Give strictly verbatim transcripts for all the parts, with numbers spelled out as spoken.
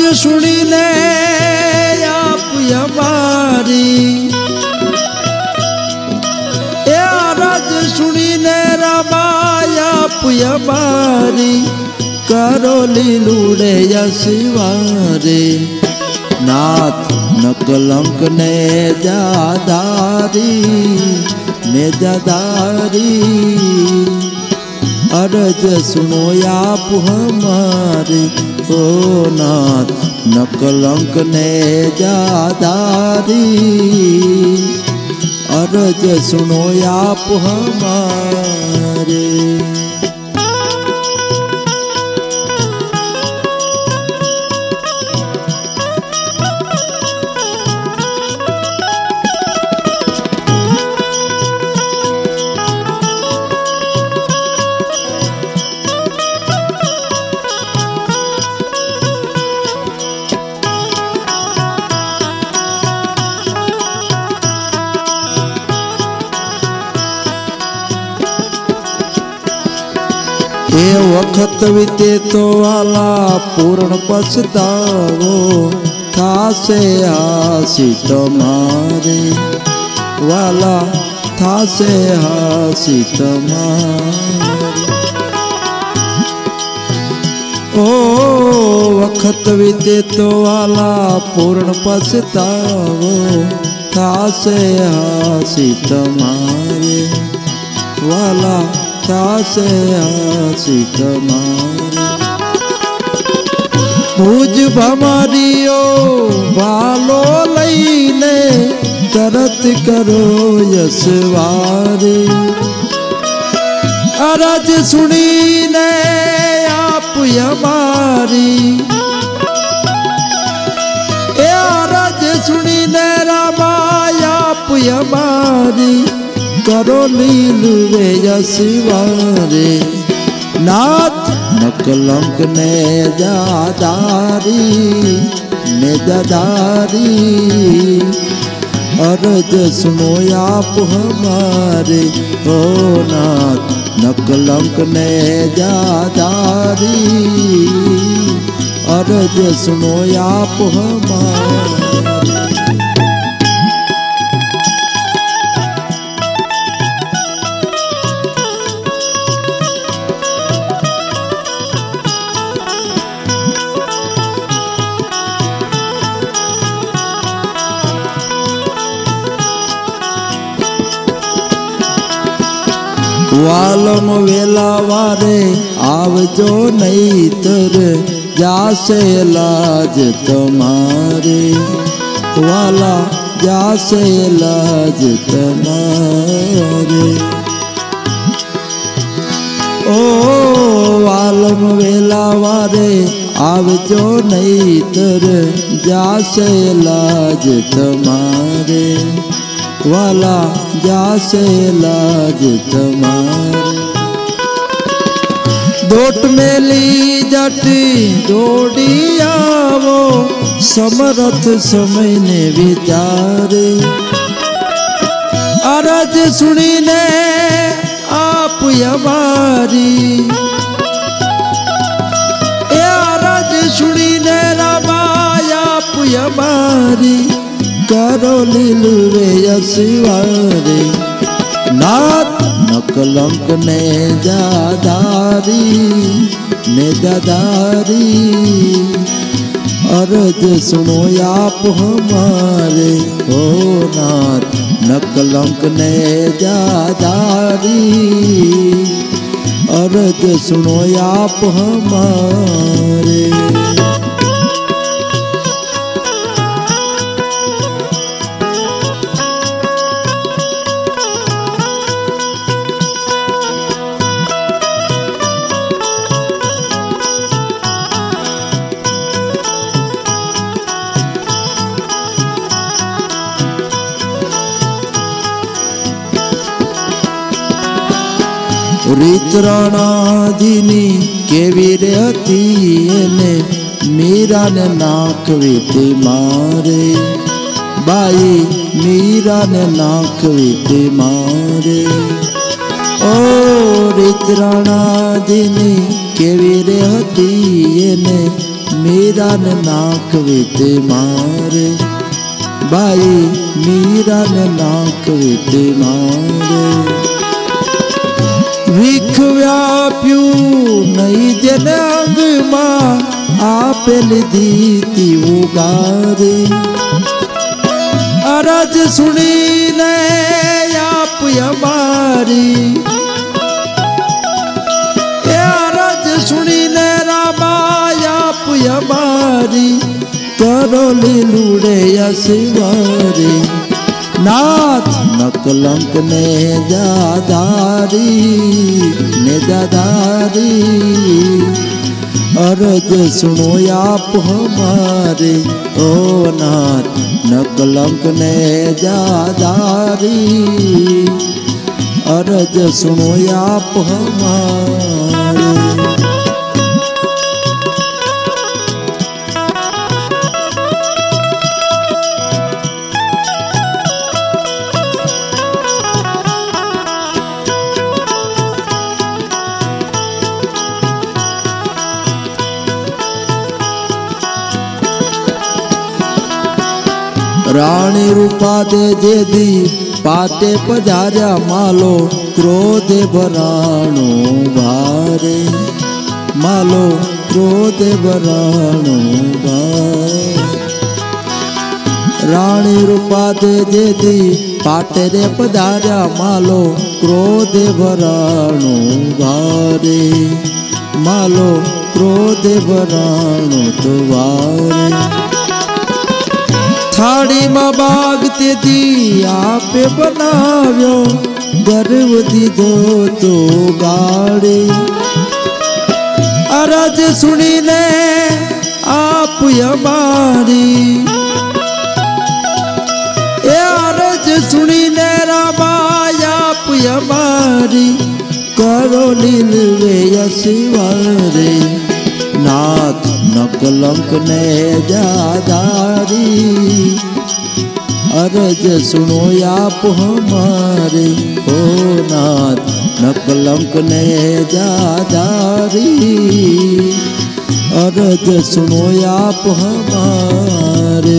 सुनी ने आप हमारी, अरज सुनी ने रमाय आप हमारी, करो लीलूड़े यशवारे। नाथ न कलंक ने जादारी ने जादारी, अरज सुनो आप हमारे। ओ नाथ न कलंक ने जादारी, अरज सुनो आप हमारे। ए वखत बीते तो वाला पूर्ण पछतावो, थासे हासी तुम्हारे वाला, थासे हासी तुम्हारे। ओ वखत बीते तो वाला पूर्ण पछतावो, थासे हासी तुम्हारे वाला, थासे हासी तुम्हारे। मुझ भमारियो भालो लईने, तरत करो यशवारे। अरज सुनी ने आप हमारी, अरज सुनी ने रमाय आप हमारी, करो लीलूड़े यशवारे। नाथ न कलंक ने जादारी ने जादारी, अरज सुनो आप हमारे। ओ नाथ न कलंक ने जादारी, अरज सुनो आप हमारे। वालम वेला वारे आवजो नहीतर, जासे लाज तुम्हारे वाला, जासे लाज तुम्हारे। ओ वालम वेला वारे आवजो नहीतर, जासे लाज तुम्हारे वाला, जासे लाज तुम्हारे। दोट मेली जटी जोड़ी आवो, समरथ समय ने विचारे। अरज सुनी ने आप हमारी, अरज सुनी ने रमाय आप हमारी, करो लीलूड़े यशवारे। नाथ न कलंक ने जादारी ने जादारी, अरज सुनो आप हमारे। ओ नाथ न कलंक ने जादारी, अरज सुनो आप हमारे। રીત રાણાજીની કેવી રે હતી એને મીરાને નાખવી તે મારે, બાઈ મીરાને નાખવી તે મારે। ઓ રીત રાણાજીની કેવી રે હતી એને मीरा ने नाक वीते मारे, बाई मीरा ने नाक वीते मारे। विख व्याप्यू नहीं जन अंग मां, आपे लीधी ती उगारे। अरज सुनी ने आप हमारी, अरज सुनी ने रामा आप हमारी, करो लीलूड़े यशवारी। नाथ न कलंक ने जादारी, ने जादारी। अरज सुनो आप हमारे, ओ नाथ न कलंक ने जादारी। अरज सुनो आप हमारे। राणी रूपा दे जेदी पाटे पधार्या, मालो क्रोध भराणो भारे, मालो क्रोध भराणो भारे। राणी रूपा दे जेदी पाटे रे पधार्या, मालो क्रोध भराणो भारे, मालो क्रोध भराणो तो भारे। थाड़ी मां बाग ते दी आपे बनाव्यो, गर्व दीधो तो गाड़े। अरज सुनी ने आप हमारी, ए अरज सुनी ने रामा आप हमारी, करो लीलवे यशवारे। नाथ न कलंक ने जादारी, अरज सुनो आप हमारे, ओ नाथ न कलंक ने जादारी। अरज सुनो आप हमारे।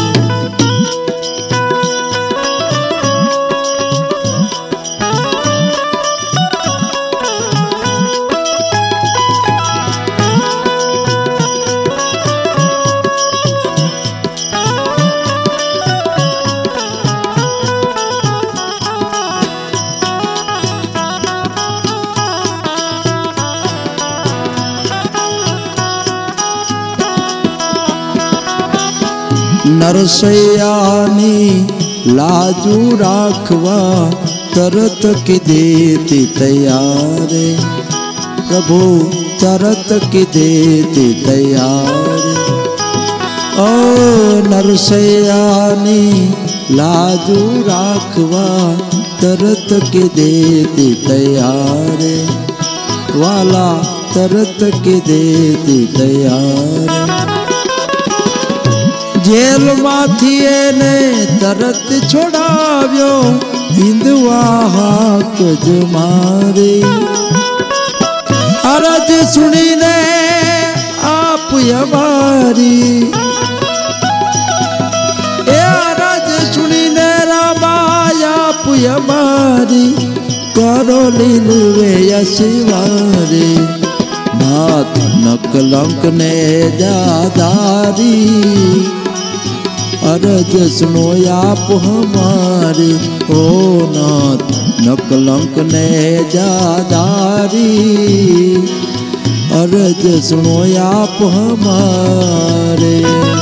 नरसैयानी लाजू राखवा, तरत की देती तैयारे। प्रभु तरत की देती तैयारे। ओ नरसैयानी लाजू राखवा, तरत की देती तैयारे। वाला तरत की देती तैयारे। जेल माथी ने तरत छोड़ाव्यो, हिंदुआ हाक जमारे। अरज सुनी ने आप हमारी, ए अरज सुनी ने रामा आप हमारी, करो लीलवे यशवारे। नाथ न कलंक ने जादारी, अरज सुनो आप हमारे, ओ नाथ न कलंक ने जादारी। अरज सुनो आप हमारे।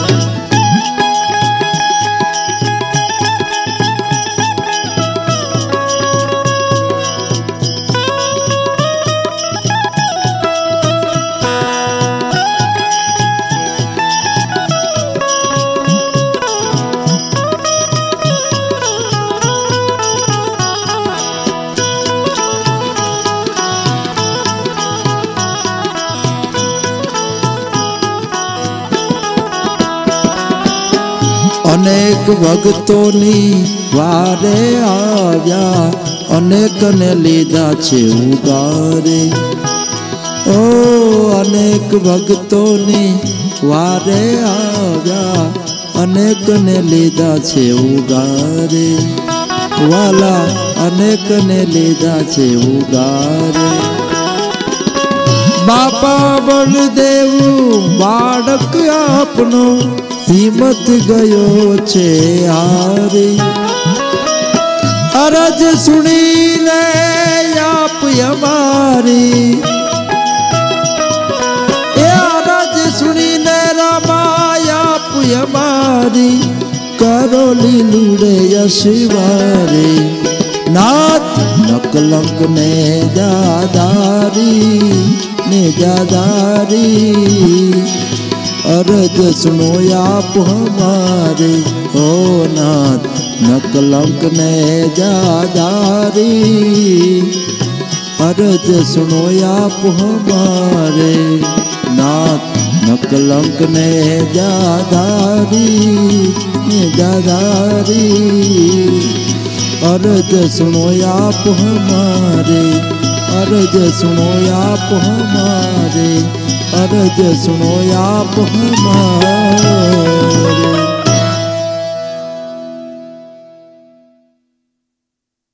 अनेक भक्तोनी वारे आव्या, अनेक ने लीधा छे उगारे। ओ अनेक भक्तोनी વારે આવ્યા અનેકને લીધા છે ઉગારે વાલા અનેકને લીધા છે ઉગારે બાપા બળદેવ બાળક આપનો હિંમત ગયો છે હારે અરજ સુણીને આપ અમારી એ અરજ સુણીને રામાય આપ અમારી કરો લીલુડે યશવારે નાથ નકલંક ને જાદારી ને જાદારી અરજ સુનો આપ હમારે હો નાથ નકલંક ને જાદારી અરજ સુનો આપ હમારે નાથ નકલંક ને જાદારી ને જાદારી અરજ સુનો આપ હમારે અરજ સુનો આપ હમારે અરજ સુનો આપ હમારે